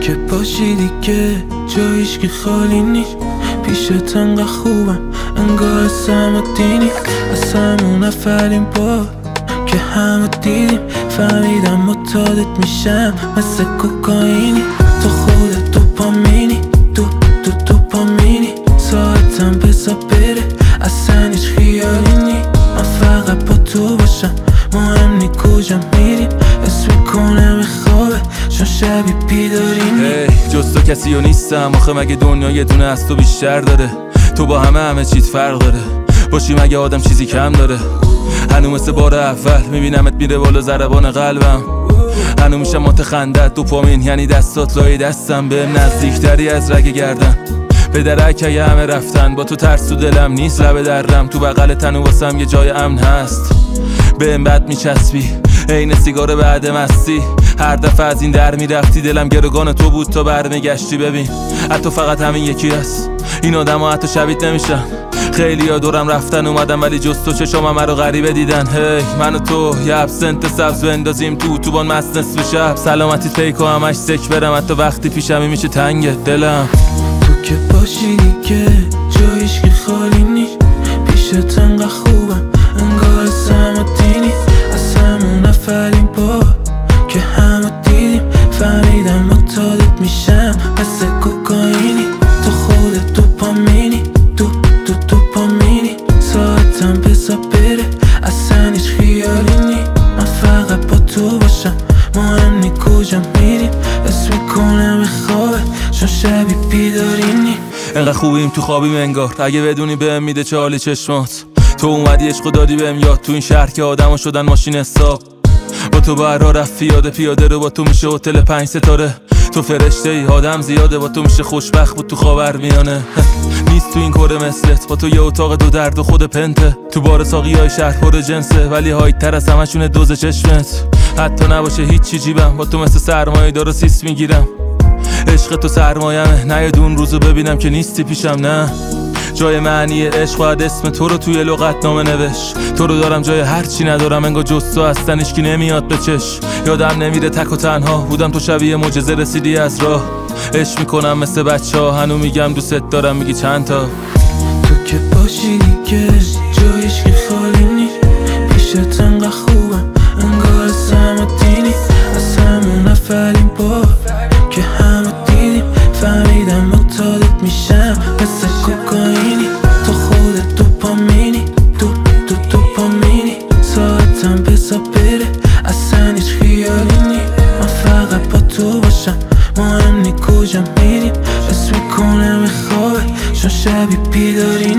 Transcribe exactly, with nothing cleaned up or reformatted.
که باشی دیگه جا هیچکی خالی نیست. پیشت انقدر خوبم انگار اسم و دینی، از همون اولین بار که همه دیدیم فهمیدم متعادت میشم مثل کوکائینی. تو خودت دوپامینی، دو دو دوپامینی، ساعتم بزا بره اصلا هیچ خیالی نی. من فقط با تو باشم مهم نی کجا میریم، اسم میکنم خوابه چون شبی بیداری نی. hey, جز تو کسی و نیستم آخه مگه دنیا یه دونه از تو بیشتر داره؟ تو با همه همه چیز فرق داره، باشی مگه آدم چیزی کم داره؟ هنو مثل بار اول میبینمت میره بالا ضربان قلبم، هنو میشم مات خندت دوپامین یعنی دستات لای دستم، بهم نزدیکتری از رگ گردن به درک اگه همه رفتن. با تو ترس تو دلم نیست لبه درم، تو بغل تنو واسم یه جای امن هست. بهم بد میچسبی عین سیگار بعد مستی، هر دفعه از این در میرفتی دلم گروگان تو بود تا برمیگشتی. ببین حتی فقط همین یکی هست، این آدم ها حتی شبیت نمیشن. خیلی ها دورم رفتن اومدم ولی جز تو چشام همه رو غریبه دیدن. هی hey, من و تو یه ابسنت سبز بندازیم تو اتوبان مست نصف شب، سلامتی پیک و همش سک برم حتی وقتی پیشمی میشه تنگ دلم. تو که باشی دیگه جا هیچکی خالی نیست. پیشت انقدر خوبم انگار اسم و دینی، از همون اولین بار که همه دیدیم فهمیدم متعادت میشم مثل کوکائینی. تو خودت دوپامینی، دو دو دوپامینی، ساعتم بزا بره اصلا هیچ خیالی نی. من فقط با تو باشم مهم نی کجا میریم، اسم میکنم خوابه چون شبی بیداری نی. انقدر خوبیم تو خوابیم انگار، اگه بدونی بهم میده چالی چشمات. تو اومدی عشق دادی بهم یاد، تو این شهر که آدما شدن ماشین حساب. با تو بر راه رفت پیاده پیاده رو، با تو میشه هتل پنج ستاره. تو فرشته ای آدم زیاده، با تو میشه خوشبخت بود تو خاورمیانه. نیست تو این کره مثلت، با تو یه اتاق دو درد و خود پنته. تو بار ساقی های شهر پر جنسه ولی هایت تر از همشونه دوز چشمت. حتی نباشه هیچ چی جیبم، با تو مثل سرمایه دار و سیس میگیرم. عشق تو سرمایمه نیاد اون روزو ببینم که نیستی پیشم. نه جای معنی عشق باید اسم تو رو توی لغت نامه نوشت. تو رو دارم جای هر چی ندارم انگار جز تو هستن هیچکی نمیاد به چش. یادم نمیره تک و تنها بودم تو شبیه معجزه رسیدی از راه. عشق میکنم مثل بچه ها هنو میگم دوست دارم میگی چند تا. تو که باشی دیگه جا هیچکی خالی نیست. پیشت انقدر خوبم انگار اسم و دینی، از همون اولین بار که همه دیدیم فهمیدم متعادت میشم مثل کوکائینی. تو خودت دوپامینی، دو دو دوپامینی، ساعتم بزا بره اصلا هیچ خیالی نی. من فقط با تو باشم مهم نی کجا میریم، اسم میکنم خوابه چون شبی بیداری